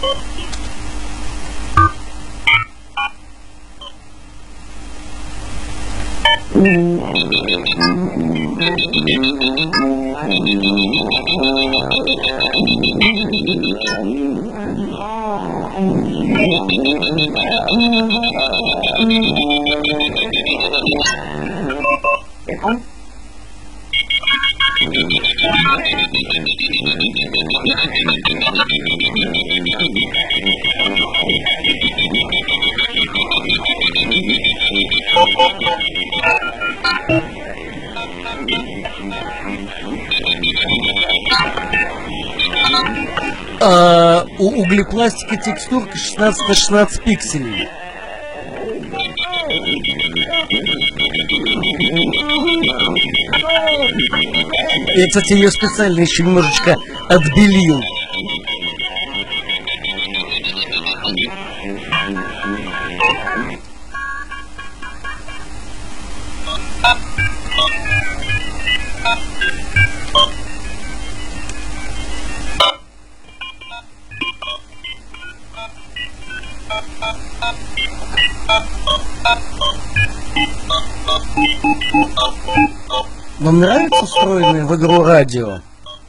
У углепластика текстурка 16 на 16 пикселей. Я, кстати, ее специально еще немножечко отбелил. Вам нравится встроенное в игру радио?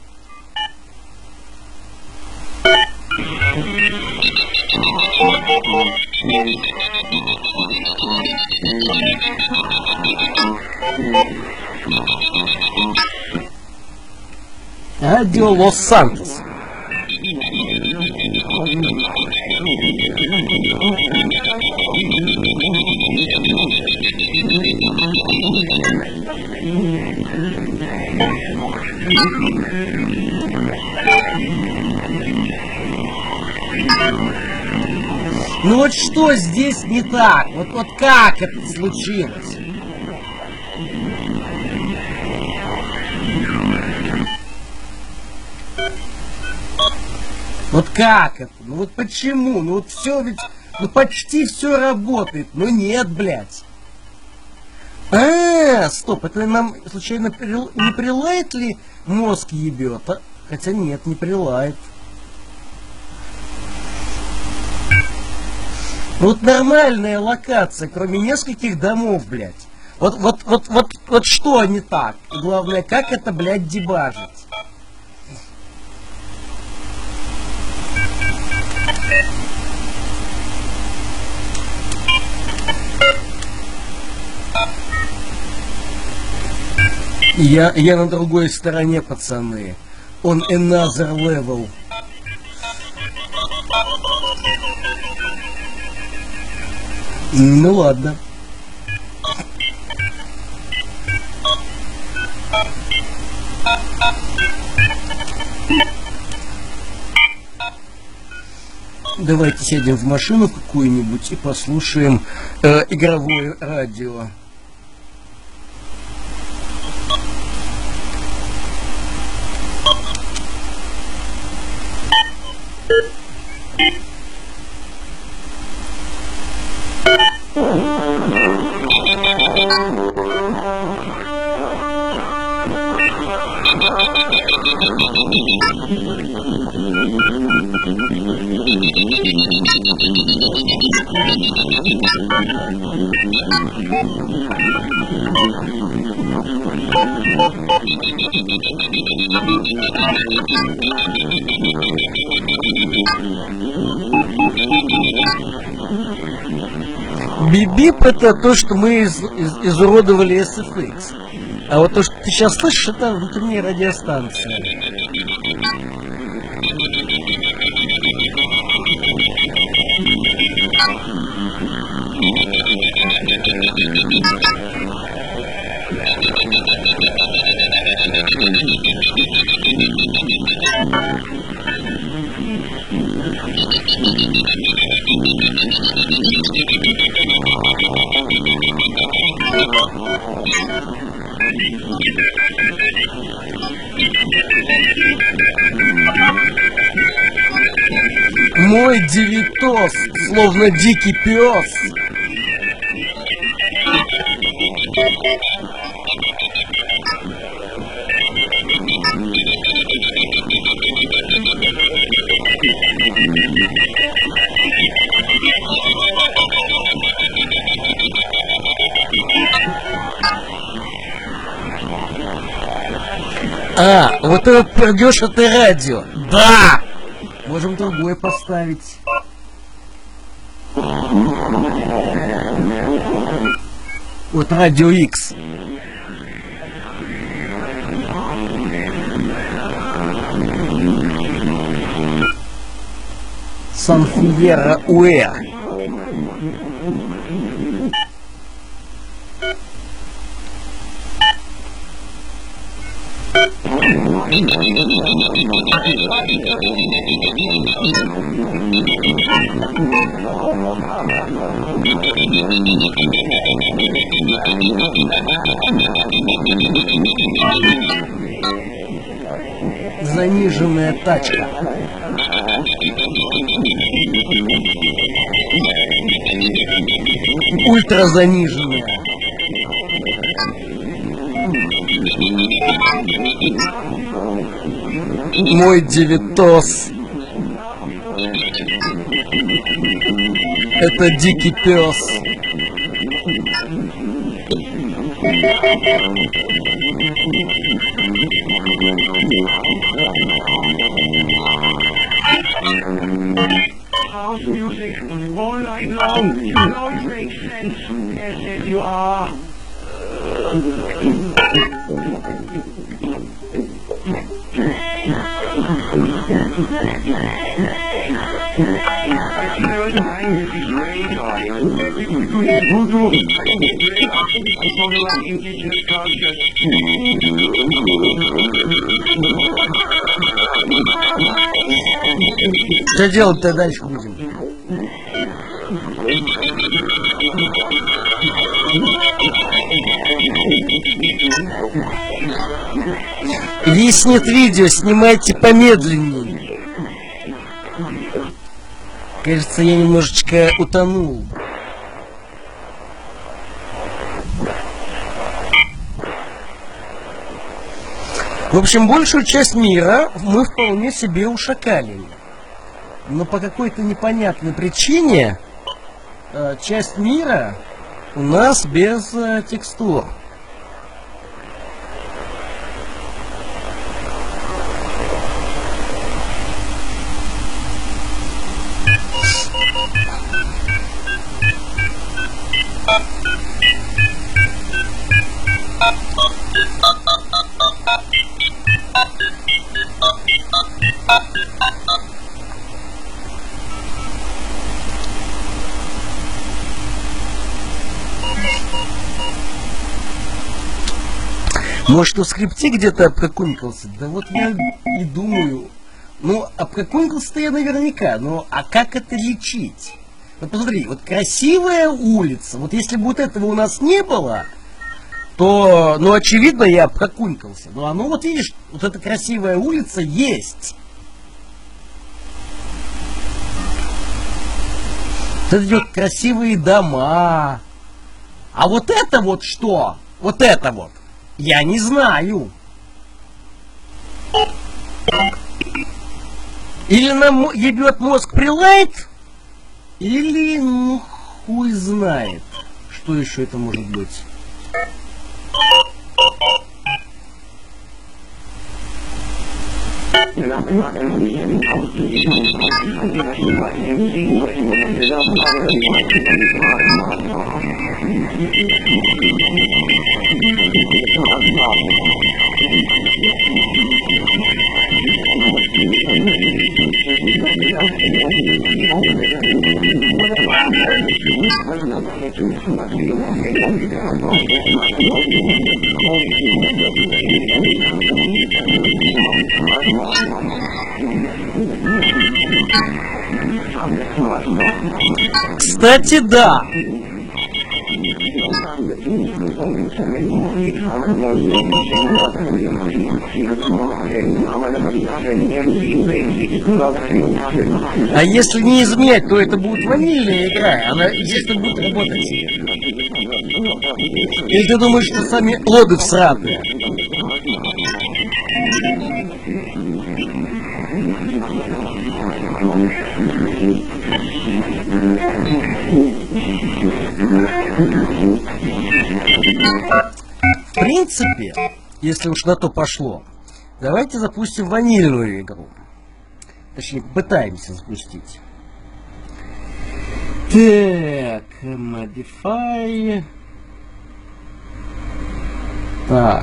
Радио Лос-Сантос. Ну вот что здесь не так? Вот как это случилось? Вот как это? Ну вот почему? Ну вот все ведь, ну почти все работает. Но нет, блядь. Стоп, это нам случайно не прилает ли мозг ебет? А? Хотя нет, не прилает. Вот нормальная локация, кроме нескольких домов, блядь. Вот что не так? И главное, как это, блядь, дебажить? Я на другой стороне, пацаны. On another level. Ну ладно. Давайте сядем в машину какую-нибудь и послушаем игровое радио. Бип-бип — это то, что мы изуродовали SFX. А вот то, что ты сейчас слышишь, это внутренняя радиостанция. Мой девитос, словно дикий пес. А, вот этот пердеж это радио. Да! Можем другой поставить. Вот радио X. Санфьера Уэр. Заниженная тачка. Ультра заниженная. Мой девятос. Это дикий пес. House music all night long. You know it makes sense. Yes, yes, you are. Что делать-то дальше будем? Виснет видео, снимайте помедленнее. Кажется, я немножечко утонул. В общем, большую часть мира мы вполне себе ушакалили. Но по какой-то непонятной причине часть мира у нас без текстур. Может, в скрипте где-то обкакунькался? Да вот я и думаю. Ну, обкакунькался-то я наверняка, но а как это лечить? Вот посмотри, вот красивая улица, вот если бы вот этого у нас не было, то, ну, очевидно, я обкакунькался. Но оно, вот видишь, вот эта красивая улица есть. Вот это вот красивые дома. А вот это вот что? Вот это вот. Я не знаю. Или нам ебет мозг прилайт, или, ну, хуй знает, что еще это может быть. Кстати, да. А если не изменять, то это будет ванильная игра. Она единственно будет работать. Или ты думаешь, что сами лоды всратые? В принципе, если уж на то пошло, Давайте запустим ванильную игру. Точнее, пытаемся запустить. Так, modify. Так.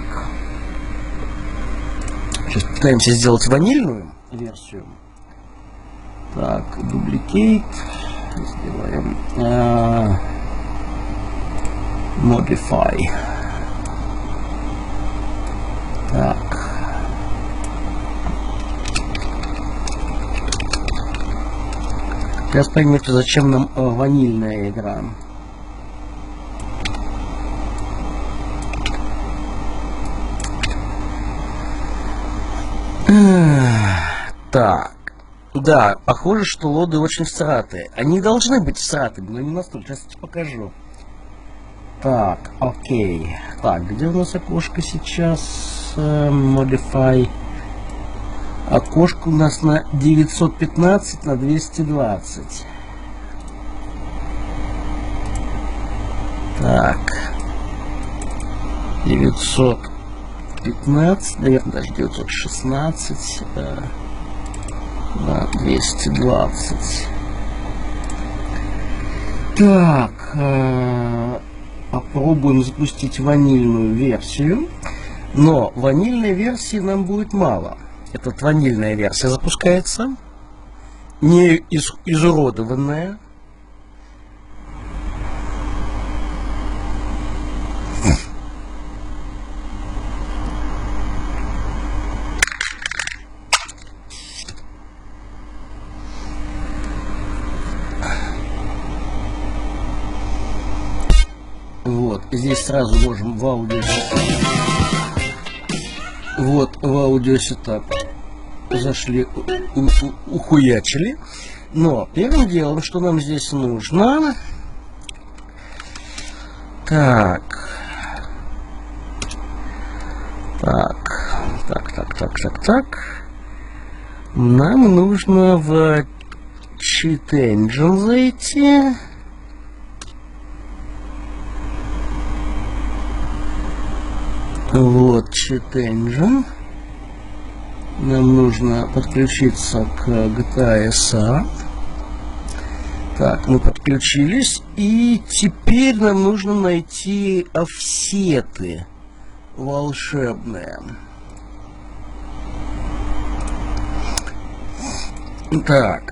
Сейчас пытаемся сделать ванильную версию. Так, duplicate. Сделаем. Modify. Так. Сейчас поймете, зачем нам ванильная игра. Так. Да, похоже, что лоды очень всратые. Они должны быть всратыми, но не настолько. Сейчас я тебе покажу. Так, окей. Так, где у нас окошко сейчас? Modify. Окошко у нас на 915 на 220. Так. 915, наверное, даже 916 на 220. Так. Попробуем запустить ванильную версию. Но ванильной версии нам будет мало. Эта ванильная версия запускается, не изуродованная. Вот, здесь сразу можем в аудиосетап. Вот, в аудиосетап зашли, ухуячили. Но первым делом, что нам здесь нужно... Так. Нам нужно в Cheat Engine зайти. Вот Cheat Engine. Нам нужно подключиться к GTA SA. Так, мы подключились. И теперь нам нужно найти офсеты волшебные. Так.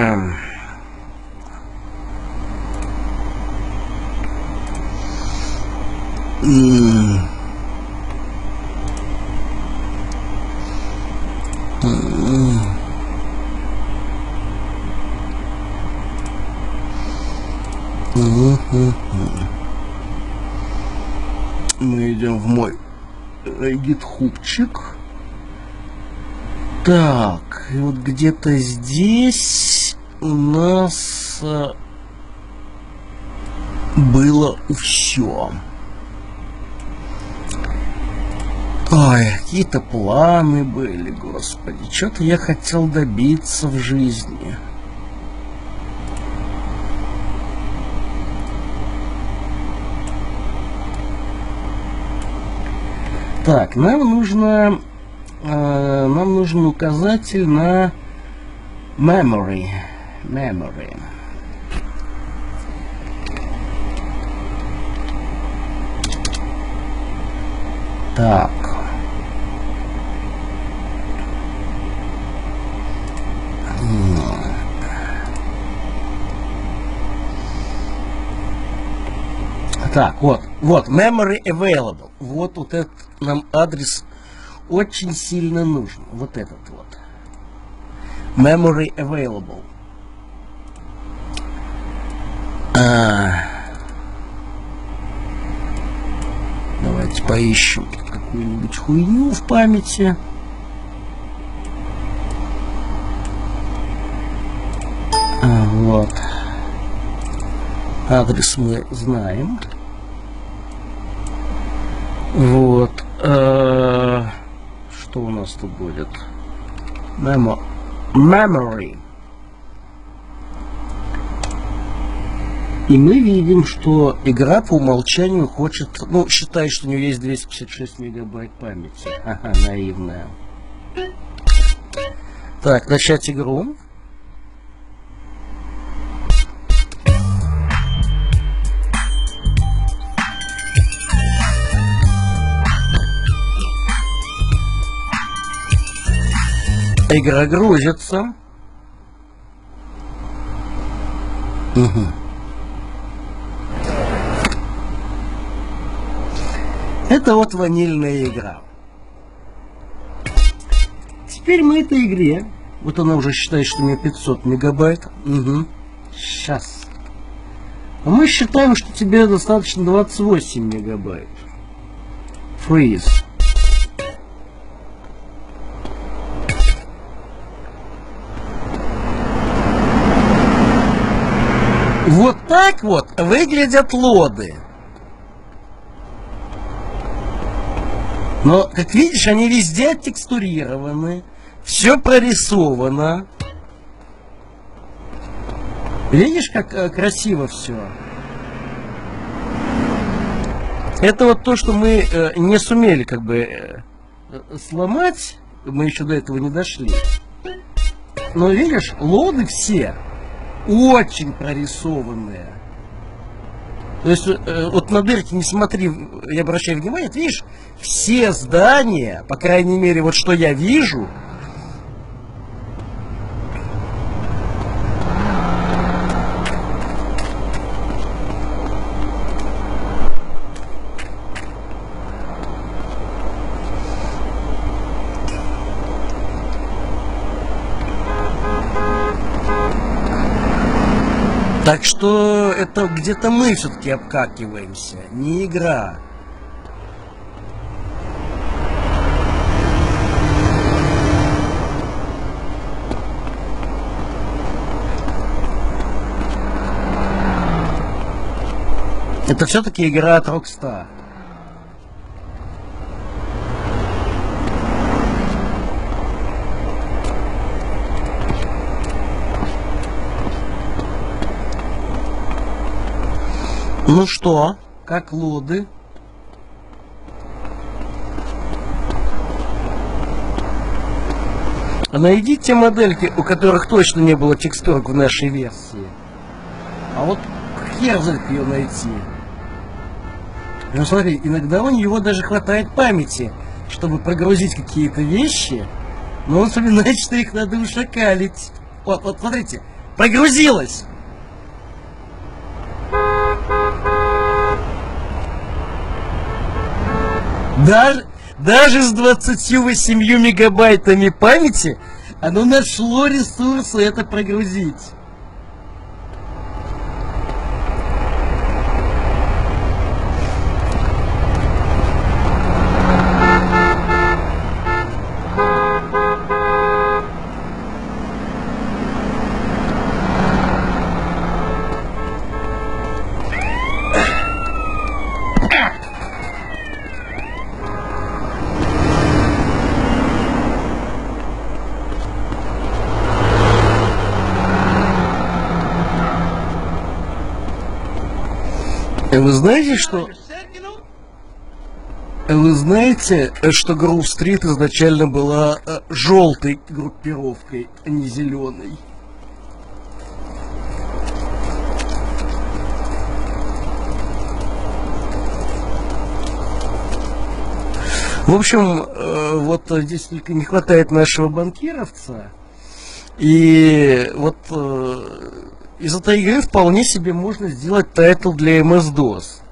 Мы идем в мой гитхубчик. Так, и вот где-то здесь у нас было все. Ой, какие-то планы были, господи. Что-то я хотел добиться в жизни. Так, нам нужен указатель на memory. Так. Так, вот memory available. Вот этот нам адрес очень сильно нужен. Вот этот вот. Memory available. Давайте поищем какую-нибудь хуйню в памяти. Вот. Адрес мы знаем. Вот. Что у нас тут будет? Memory. И мы видим, что игра по умолчанию хочет, считает, что у нее есть 256 мегабайт памяти. Ага, наивная. Так, начать игру. Игра грузится. Угу. Это вот ванильная игра. Теперь мы этой игре, вот она уже считает, что у меня 500 мегабайт. Угу. Сейчас. А мы считаем, что тебе достаточно 28 мегабайт. Freeze. Вот так вот выглядят лоды. Но, как видишь, они везде оттекстурированы. Все прорисовано. Видишь, как красиво все? Это вот то, что мы не сумели как бы сломать. Мы еще до этого не дошли. Но видишь, лоды все очень прорисованные. То есть вот на дырки не смотри, я обращаю внимание, ты видишь, все здания, по крайней мере, вот что я вижу, так что это где-то мы все-таки обкакиваемся, не игра. Это все-таки игра от Rockstar. Ну что, как лоды? Найди те модельки, у которых точно не было текстурок в нашей версии. А вот хер знает ее найти. Ну смотри, иногда у него даже хватает памяти, чтобы прогрузить какие-то вещи, но он вспоминает, что их надо ушакалить. Вот смотрите, прогрузилось! Даже с 28 мегабайтами памяти оно нашло ресурсы это прогрузить. Вы знаете, что Grove Street изначально была желтой группировкой, а не зеленой? В общем, вот здесь только не хватает нашего банкировца. И вот из этой игры вполне себе можно сделать тайтл для MS-DOS.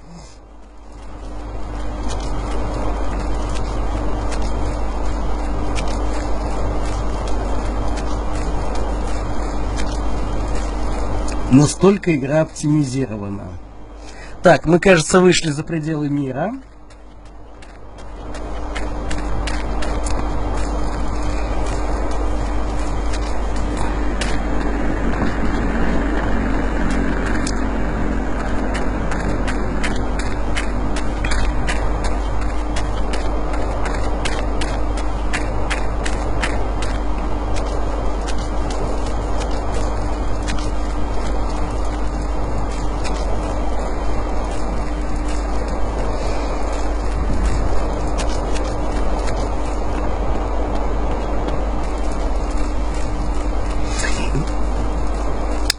Настолько игра оптимизирована. Так, мы, кажется, вышли за пределы мира.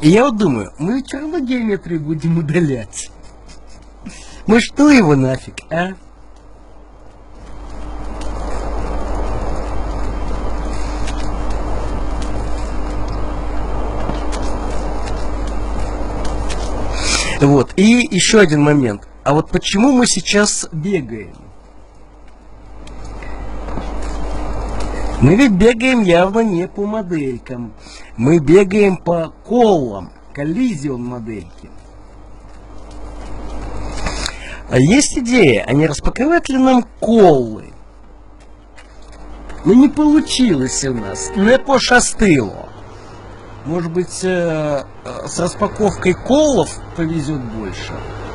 И я вот думаю, мы все равно геометрию будем удалять. Ну что его нафиг, а? Вот, и еще один момент. А вот почему мы сейчас бегаем? Мы ведь бегаем явно не по моделькам. Мы бегаем по коллам, коллизион модельки. А есть идея, а не распаковать ли нам коллы? Ну не получилось у нас, не пошастило. Может быть, с распаковкой коллов повезет больше?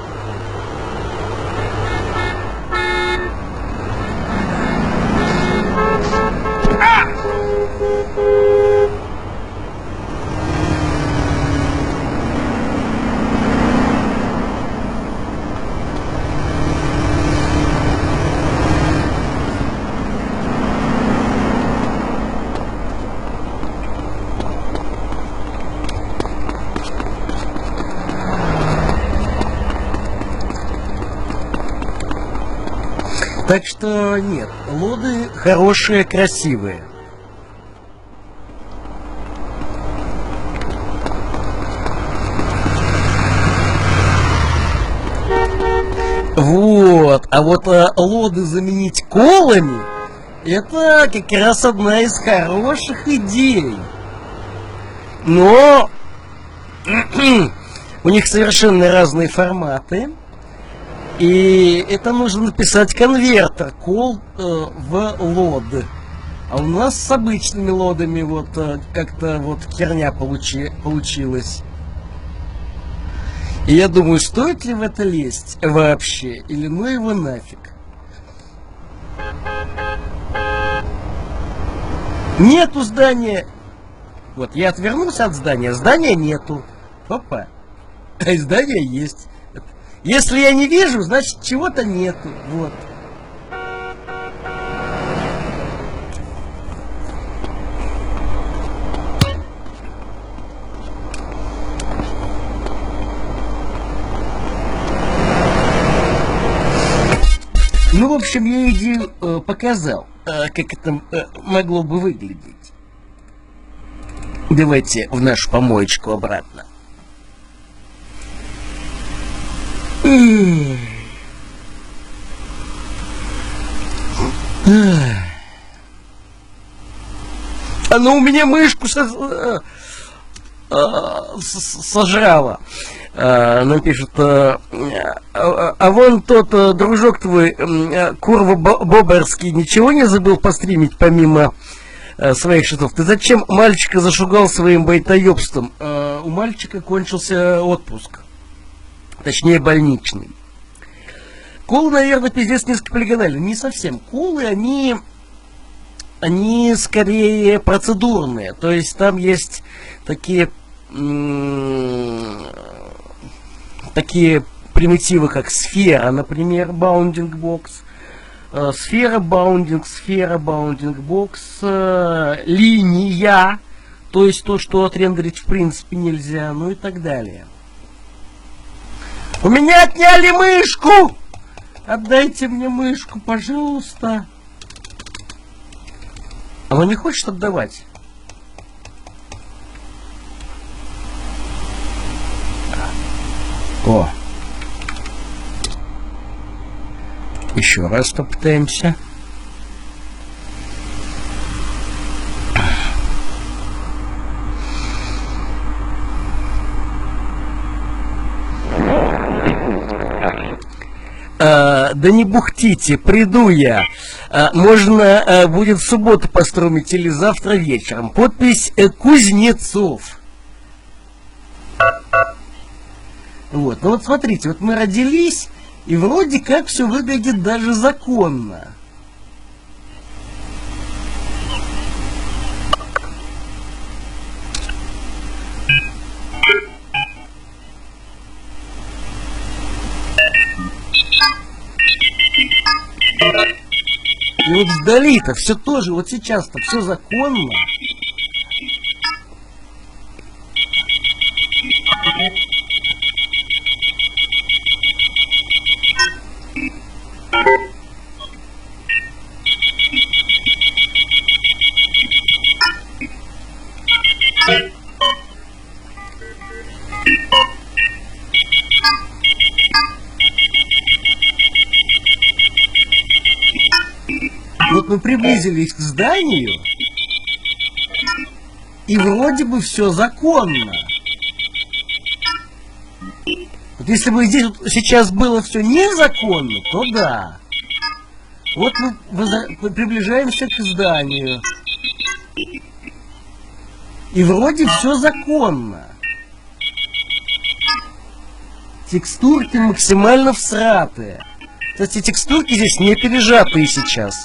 Так что нет, лоды хорошие, красивые. Вот, а вот лоды заменить колами, это как раз одна из хороших идей. Но у них совершенно разные форматы. И это нужно написать конвертер кол в лод. А у нас с обычными лодами вот как-то вот херня получилась. И я думаю, стоит ли в это лезть вообще, или ну его нафиг. Нету здания. Вот, я отвернулся от здания, здания нету. Опа. А здание есть. Если я не вижу, значит чего-то нету. Вот. Ну, в общем, я идею показал, как это могло бы выглядеть. Давайте в нашу помоечку обратно. Она у меня мышку сожрала. Она пишет, а вон тот дружок твой, Курва Боберский, ничего не забыл постримить помимо своих шитов? Ты зачем мальчика зашугал своим байтоебством? У мальчика кончился отпуск. Точнее, больничный. Колы, наверное, пиздец низкополигональные. Не совсем. Колы, они скорее процедурные. То есть там есть такие примитивы, как сфера, например, баундинг бокс. Сфера, баундинг бокс, линия, то есть то, что отрендерить в принципе нельзя, ну и так далее. У меня отняли мышку! Отдайте мне мышку, пожалуйста. Она не хочет отдавать. О! Еще раз попытаемся. Да не бухтите, приду я. Можно будет в субботу построить или завтра вечером. Подпись Кузнецов. Вот, ну вот смотрите, вот мы родились, и вроде как все выглядит даже законно. И вот вдали-то все тоже, вот сейчас-то все законно. мы приблизились к зданию, и вроде бы все законно. Вот если бы здесь вот сейчас было все незаконно, то да. Вот мы приближаемся к зданию. И вроде все законно. Текстурки максимально всратые. Кстати, текстурки здесь не пережатые сейчас.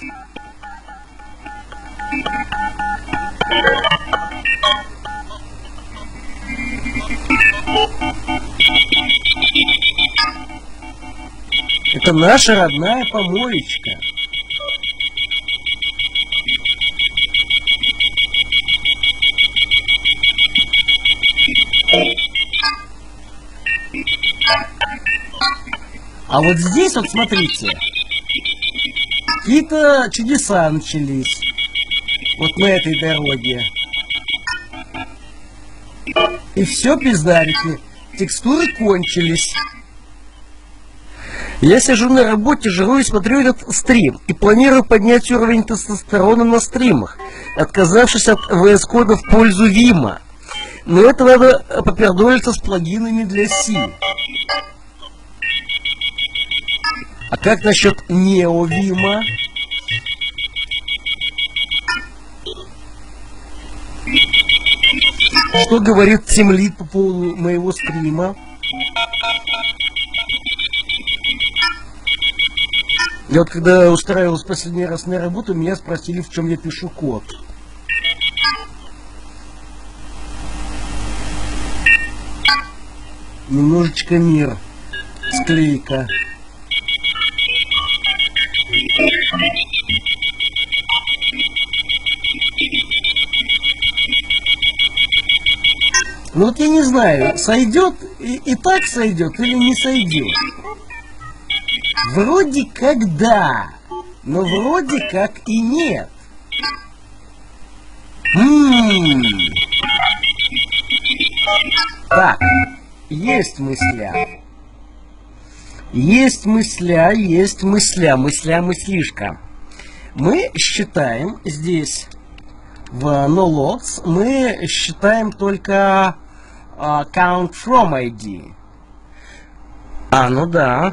Это наша родная помоечка. А вот здесь вот смотрите, какие-то чудеса начались. Вот на этой дороге. И все, пиздарики. Текстуры кончились. Я сижу на работе, жру и смотрю этот стрим. И планирую поднять уровень тестостерона на стримах, отказавшись от VS-кода в пользу Вима. Но это надо попердолиться с плагинами для Си. А как насчет неовима? Что говорит тимлид по поводу моего стрима? Я вот когда устраивался последний раз на работу, меня спросили, в чем я пишу код. Немножечко мир. Склейка. Ну вот я не знаю, сойдет и так сойдет или не сойдет. Вроде как да, но вроде как и нет. Так, есть мысля. Есть мысля, есть мысля, мыслишка. Мы считаем здесь в NoLogs, мы считаем только count from ID. Ну да.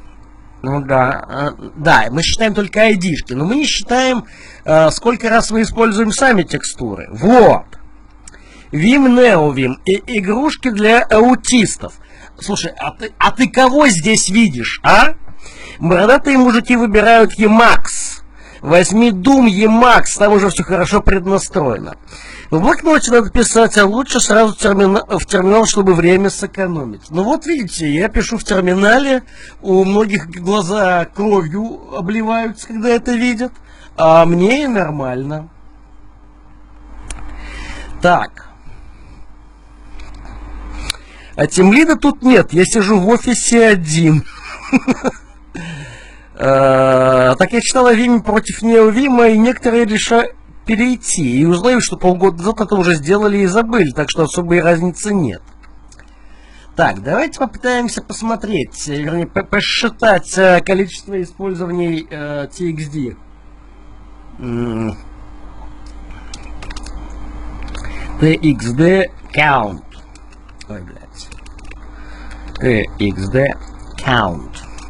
Да, мы считаем только ID-шки, но мы не считаем, сколько раз мы используем сами текстуры. Вот. Vim, NeoVim и игрушки для аутистов. Слушай, а ты кого здесь видишь, а? Бородатые мужики выбирают Emacs. Возьми Doom Emacs, там уже все хорошо преднастроено. В блокноте надо писать, а лучше сразу в терминал, чтобы время сэкономить. Ну вот видите, я пишу в терминале, у многих глаза кровью обливаются, когда это видят, а мне и нормально. Так. А тимлида тут нет, я сижу в офисе один. Так я читал о Виме против неовима, и некоторые решают перейти. И узнаю, что полгода назад это уже сделали и забыли, так что особой разницы нет. Так, давайте попытаемся посмотреть, вернее, посчитать количество использований TXD. TXD count. Ой, блядь. TXD count.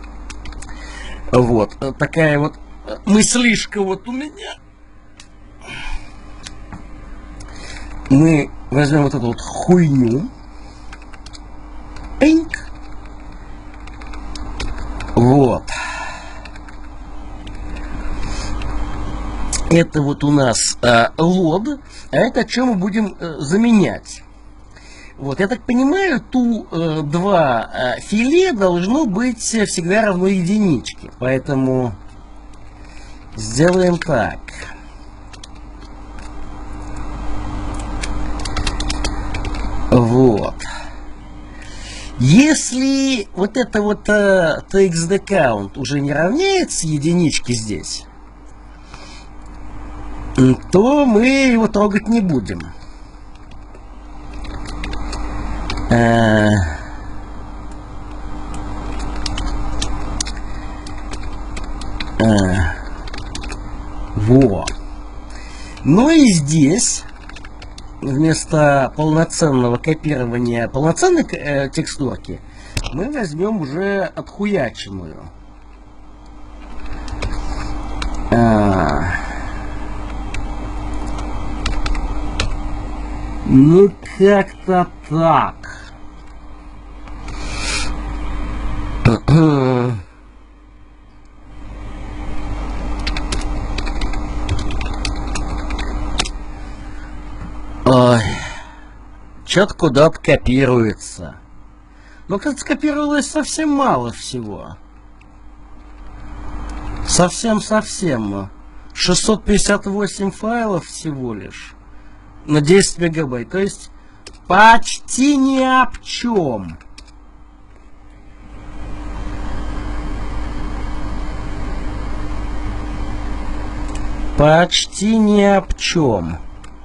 Вот, такая вот мыслишка вот у меня. Мы возьмем вот эту вот хуйню. Пинк. Вот. Это вот у нас лод, а это что мы будем заменять? Вот, я так понимаю, ту-2 филе должно быть всегда равно единичке. Поэтому сделаем так. Вот. Если вот это вот TXD count уже не равняется единичке здесь, то мы его трогать не будем. Вот. Ну и здесь вместо полноценного копирования полноценной текстурки мы возьмем уже отхуяченную. Ну как-то так. Ой, чё-то куда-то копируется. Но как скопировалось совсем мало всего. Совсем. 658 файлов всего лишь. На 10 мегабайт. То есть почти ни об чем. Почти ни об чем.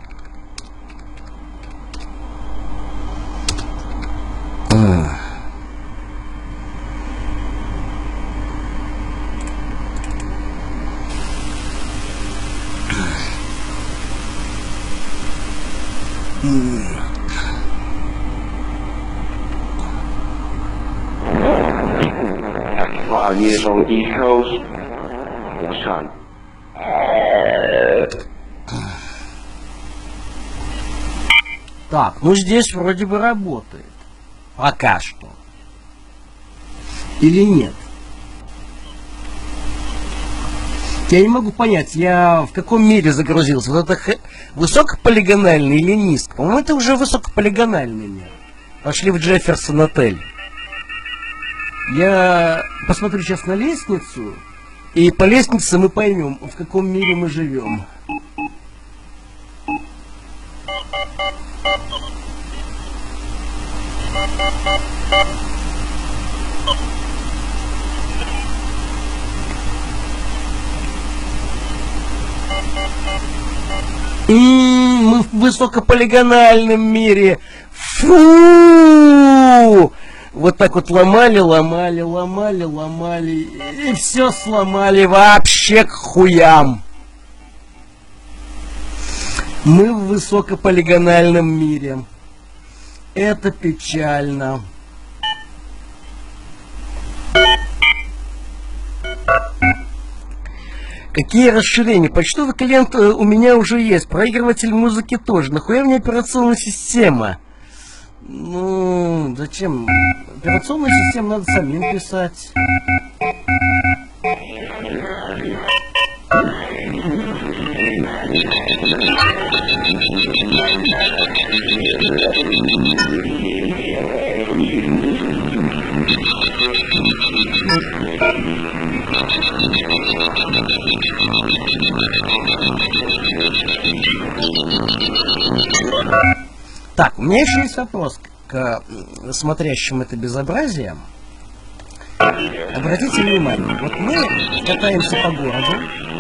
Years on the East Coast. That's time. Так, ну здесь вроде бы работает. Пока что. Или нет? Я не могу понять, я в каком мире загрузился. Вот это высокополигональный или низко? По-моему, это уже высокополигональный мир. Пошли в Джефферсон отель. Я посмотрю сейчас на лестницу, и по лестнице мы поймем, в каком мире мы живем. Мы в высокополигональном мире. Фу! Вот так вот ломали, и все сломали вообще к хуям. Мы в высокополигональном мире. Это печально. Какие расширения? Почтовый клиент у меня уже есть. Проигрыватель музыки тоже. Нахуя мне операционная система? Ну, зачем? Операционную систему надо самим писать. Так, у меня еще есть вопрос к смотрящим это безобразие. Обратите внимание, вот мы катаемся по городу.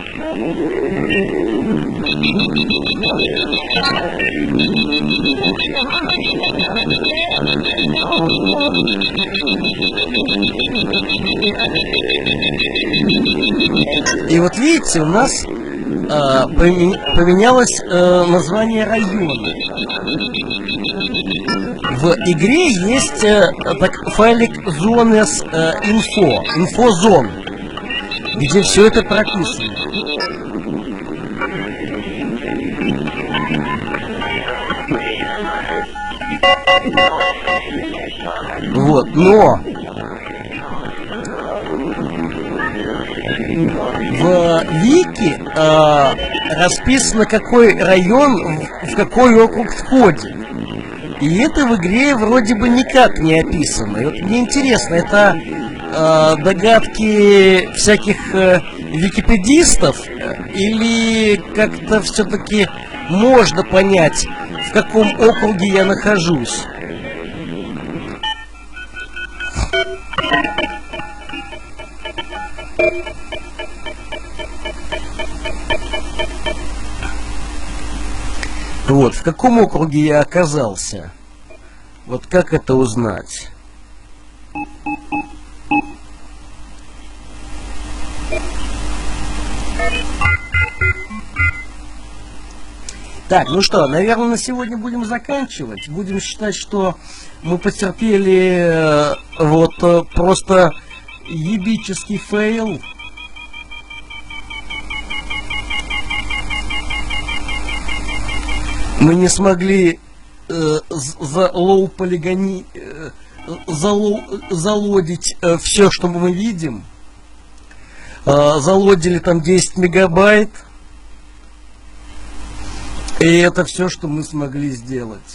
И вот видите, у нас поменялось название района. В игре есть файлик zones info.zone, где все это прописано. Вот, но в вики расписано, какой район в какой округ входит. И это в игре вроде бы никак не описано. И вот мне интересно, это догадки всяких википедистов или как-то все-таки можно понять, в каком округе я нахожусь? Вот, в каком округе я оказался? Вот как это узнать? Так, ну что, наверное, на сегодня будем заканчивать. Будем считать, что мы потерпели просто ебический фейл. Мы не смогли залодить все, что мы видим. Залодили там 10 мегабайт. И это все, что мы смогли сделать.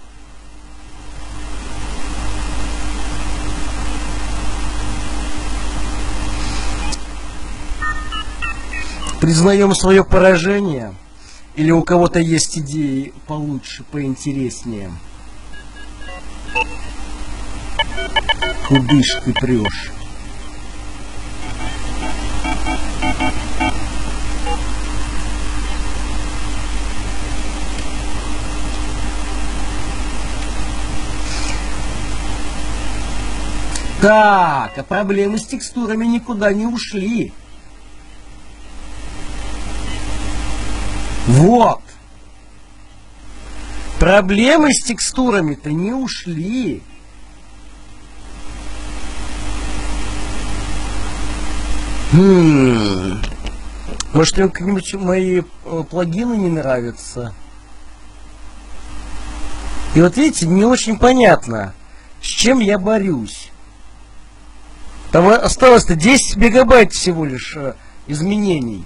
Признаем свое поражение. Или у кого-то есть идеи получше, поинтереснее? Куды ж ты прешь? Так, а проблемы с текстурами никуда не ушли. Вот. Проблемы с текстурами-то не ушли. Может, им как-нибудь мои плагины не нравятся? И вот видите, не очень понятно, с чем я борюсь. Там осталось-то 10 мегабайт всего лишь изменений.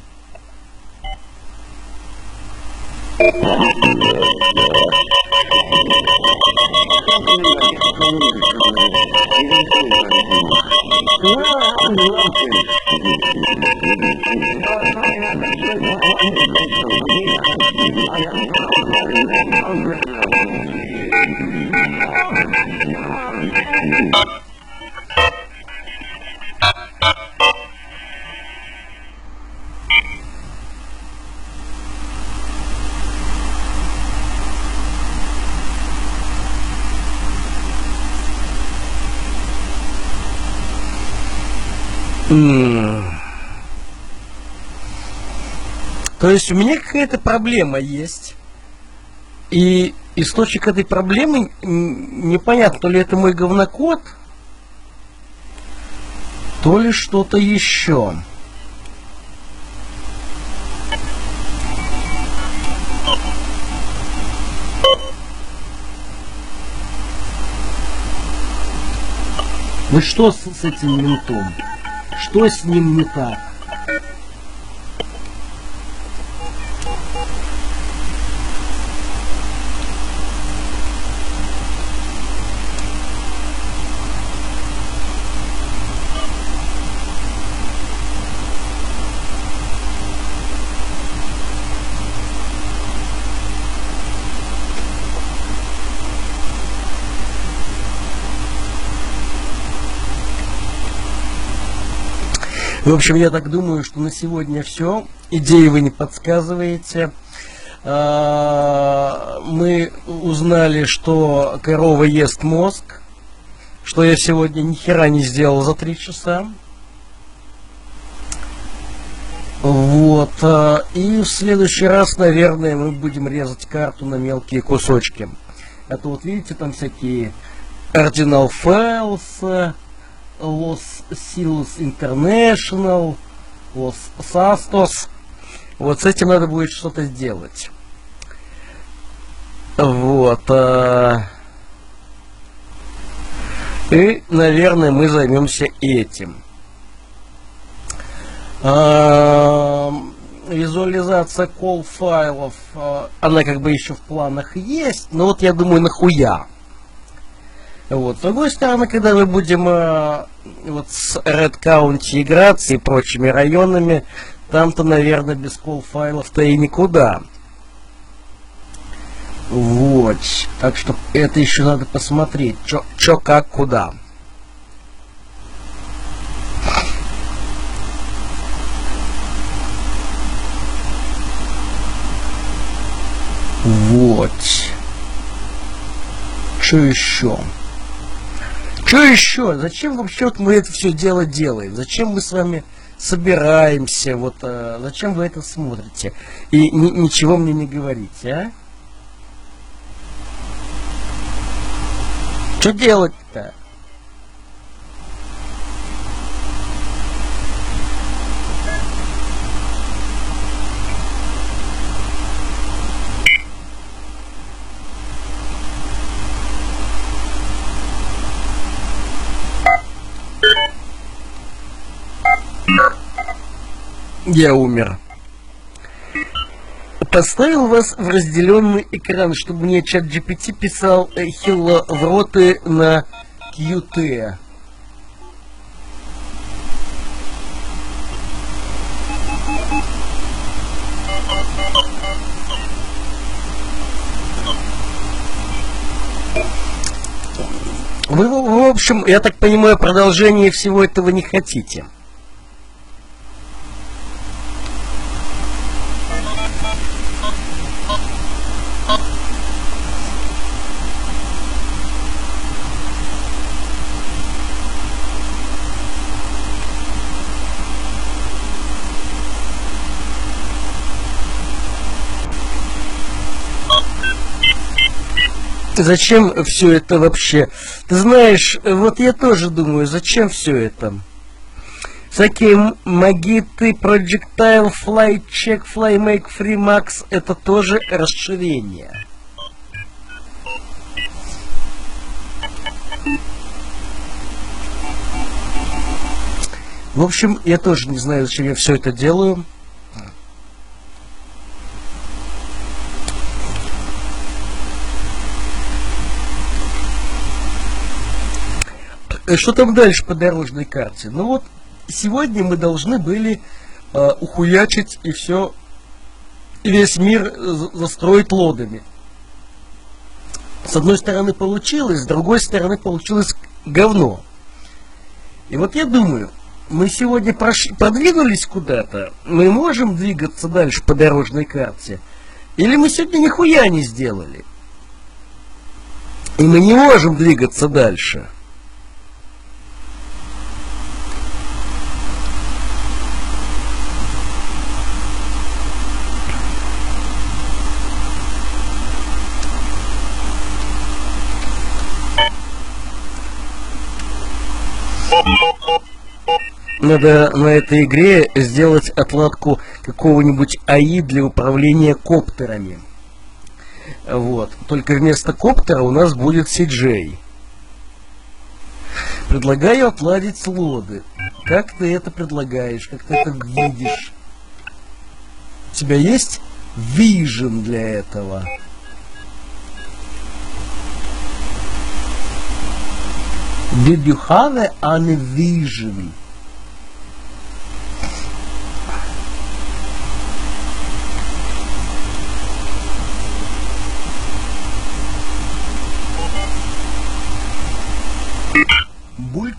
То есть у меня какая-то проблема есть. И источник этой проблемы непонятно, то ли это мой говнокод, то ли что-то еще. Ну что с этим ментом? Что с ним не так? В общем, я так думаю, что на сегодня все. Идеи вы не подсказываете. Мы узнали, что корова ест мозг, что я сегодня ни хера не сделал за 3 часа. Вот. И в следующий раз, наверное, мы будем резать карту на мелкие кусочки. А то вот видите, там всякие Cardinal Files, Los Silos International, Los Sastos. Вот с этим надо будет что-то сделать. Вот. И, наверное, мы займемся этим. Визуализация call файлов, она как бы еще в планах есть, но вот я думаю, нахуя. Вот. С другой стороны, когда мы будем вот с Red County играться и прочими районами, там-то, наверное, без call файлов-то и никуда. Вот. Так что это еще надо посмотреть, чё как, куда. Вот. Что еще? Что еще? Зачем вообще мы это все дело делаем? Зачем мы с вами собираемся? Вот, зачем вы это смотрите? И ничего мне не говорите, а? Что делать-то? Я умер. Поставил вас в разделенный экран, чтобы мне чат GPT писал хиловроты на QT. Вы, в общем, я так понимаю, продолжение всего этого не хотите. Зачем все это вообще? Ты знаешь, вот я тоже думаю, зачем все это? Всякие магиты, projectile, fly, check, fly, make, free, max, это тоже расширение. В общем, я тоже не знаю, зачем я все это делаю. Что там дальше по дорожной карте? Ну вот, сегодня мы должны были ухуячить и все, весь мир застроить лодами. С одной стороны получилось, с другой стороны получилось говно. И вот я думаю, мы сегодня продвинулись куда-то, мы можем двигаться дальше по дорожной карте, или мы сегодня нихуя не сделали, и мы не можем двигаться дальше. Надо на этой игре сделать отладку какого-нибудь АИ для управления коптерами. Вот. Только вместо коптера у нас будет CJ. Предлагаю отладить лоды. Как ты это предлагаешь? Как ты это видишь? У тебя есть vision для этого? Did you have any vision? Бульк.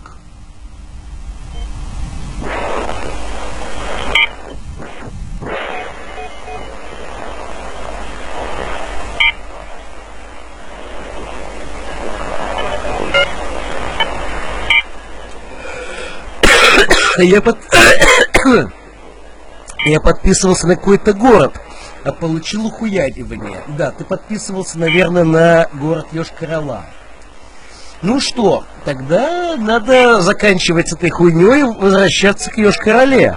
Я подписывался на какой-то город, а получил ухуядивание. Да, ты подписывался, наверное, на город Йошкар-Ола. Ну что, тогда надо заканчивать этой хуйней и возвращаться к Йошкар-Оле.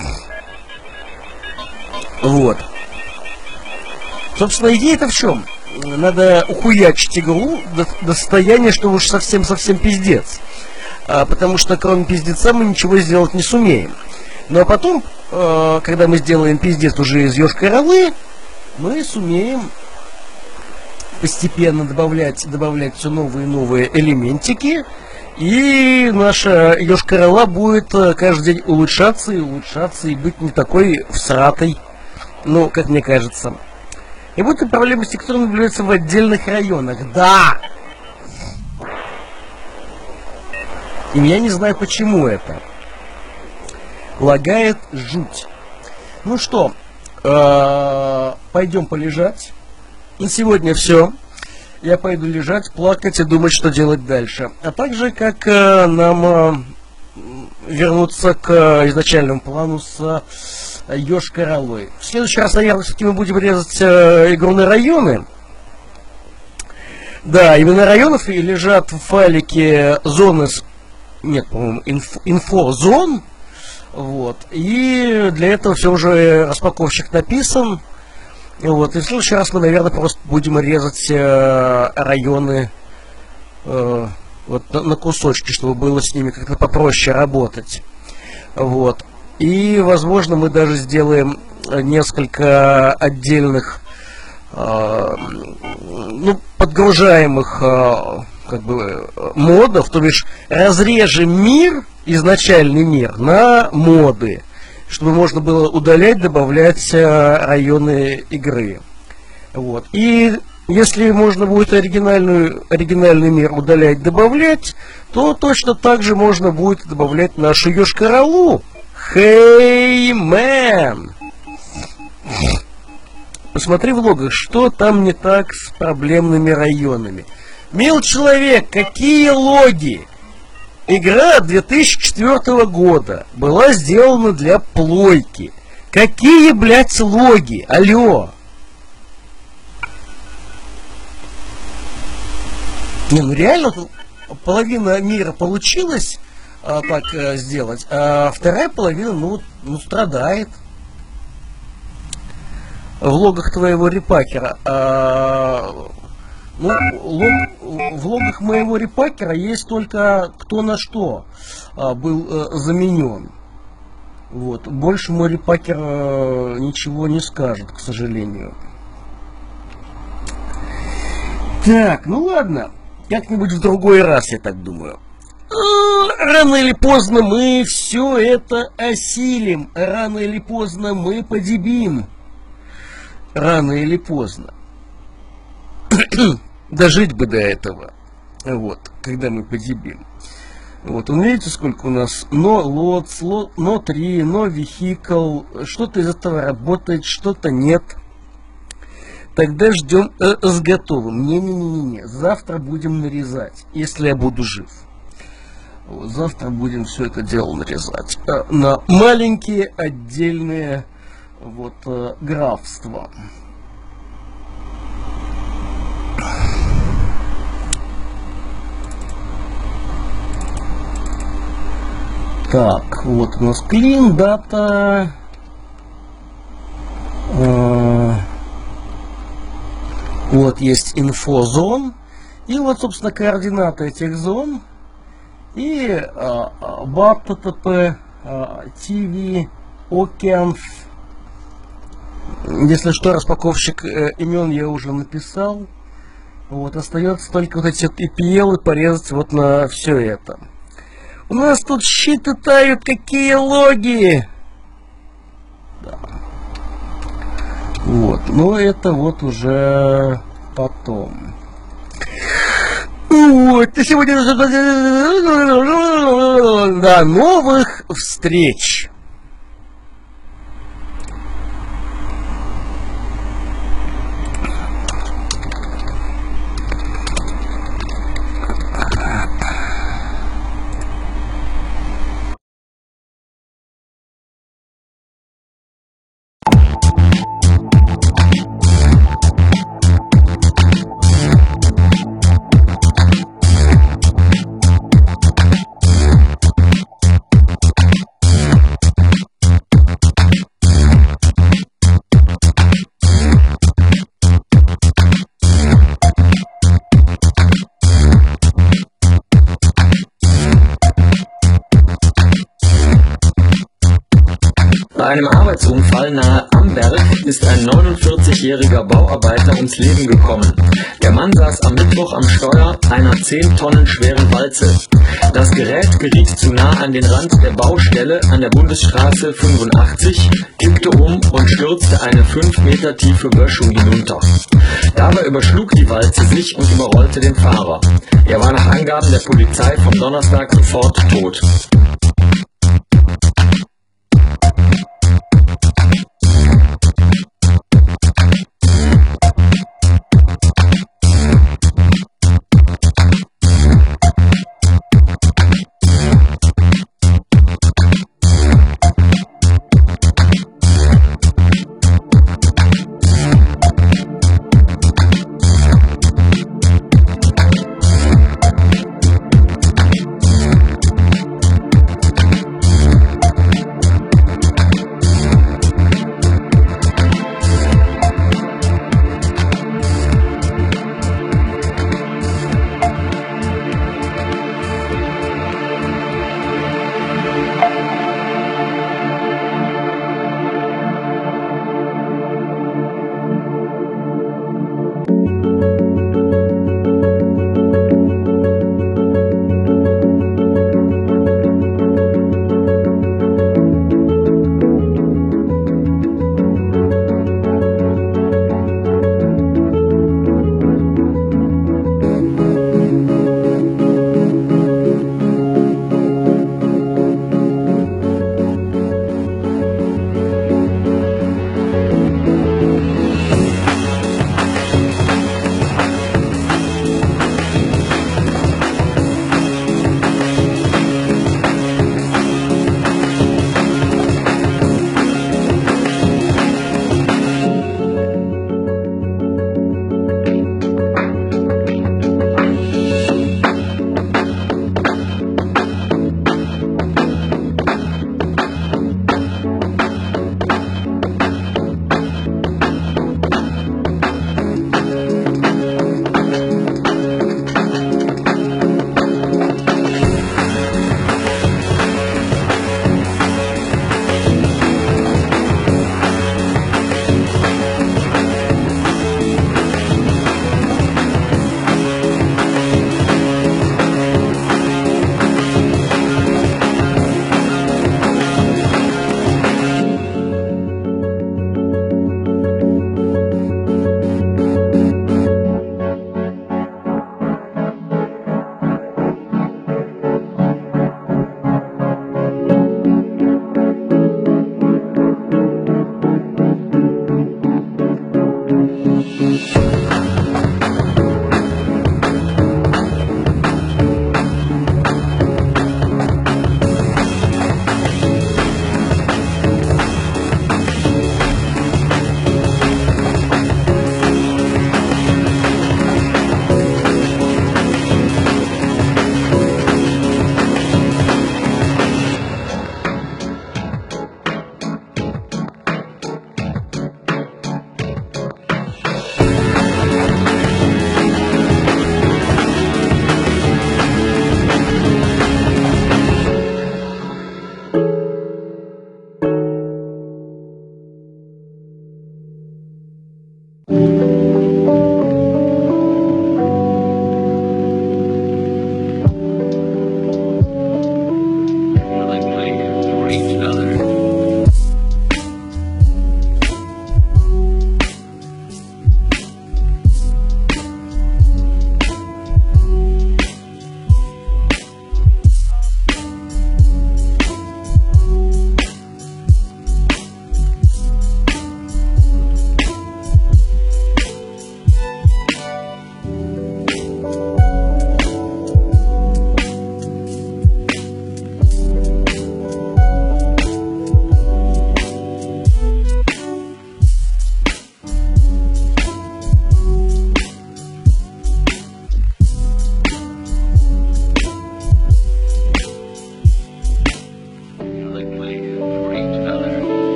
Вот. Собственно, идея-то в чем? Надо ухуячить игру до состояния, что уж совсем-совсем пиздец. Потому что кроме пиздеца мы ничего сделать не сумеем. Ну а потом, когда мы сделаем пиздец уже из Йошкар-Олы, мы сумеем постепенно добавлять все новые и новые элементики, и наша Йошкар-Ола будет каждый день улучшаться и быть не такой всратой, ну, как мне кажется. И вот и проблемы с текстурами наблюдаются в отдельных районах. Да! И я не знаю, почему это. Лагает жуть. Ну что, пойдем полежать. На сегодня все. Я пойду лежать, плакать и думать, что делать дальше. А также, как нам вернуться к изначальному плану с Йошкар-Олой. В следующий раз, наверное, все-таки мы будем резать игру на районы. Да, имена районов лежат в файлике зоны, нет, по-моему, инфозон. Вот. И для этого все уже распаковщик написан. Вот. И в следующий раз мы, наверное, просто будем резать районы вот, на кусочки, чтобы было с ними как-то попроще работать. Вот. И, возможно, мы даже сделаем несколько отдельных подгружаемых как бы модов, то бишь разрежем мир, изначальный мир, на моды, чтобы можно было удалять, добавлять районы игры. Вот. И если можно будет оригинальный мир удалять, добавлять, то точно так же можно будет добавлять нашу Йошкар-Олу. Hey, man! Посмотри в логах, что там не так с проблемными районами. Мил человек, какие логи? Игра 2004 года была сделана для плойки. Какие, блядь, логи? Алло. Не, ну реально половина мира получилось так сделать, а вторая половина, ну страдает. В логах твоего репакера. В логах моего репакера есть только кто на что был заменен. Вот. Больше мой репакер ничего не скажет, к сожалению. Так, ну ладно. Как-нибудь в другой раз, я так думаю. Рано или поздно мы все это осилим. Рано или поздно мы подебим. Рано или поздно. Дожить бы до этого. Вот, когда мы подебим. Вот, видите, сколько у нас но лотс, но 3, но вехикл. Что-то из этого работает, что-то нет. Тогда ждем с готовым. Не-не-не-не. Завтра будем нарезать, если я буду жив. Вот, завтра будем все это дело нарезать на маленькие отдельные вот графства. Так, вот у нас клин, дата. Вот есть инфозон. И вот, собственно, координаты этих зон. И BAT, TTP, TV, Океанс. Если что, распаковщик имен я уже написал. Вот, остается только вот эти EPL порезать вот на все это. У нас тут щиты тают, какие логи! Да. Вот, но это вот уже потом. Вот, и сегодня... До новых встреч! Bei einem Arbeitsunfall nahe Amberg ist ein 49-jähriger Bauarbeiter ums Leben gekommen. Der Mann saß am Mittwoch am Steuer einer 10 Tonnen schweren Walze. Das Gerät geriet zu nah an den Rand der Baustelle an der Bundesstraße 85, kippte um und stürzte eine 5 Meter tiefe Böschung hinunter. Dabei überschlug die Walze sich und überrollte den Fahrer. Er war nach Angaben der Polizei vom Donnerstag sofort tot.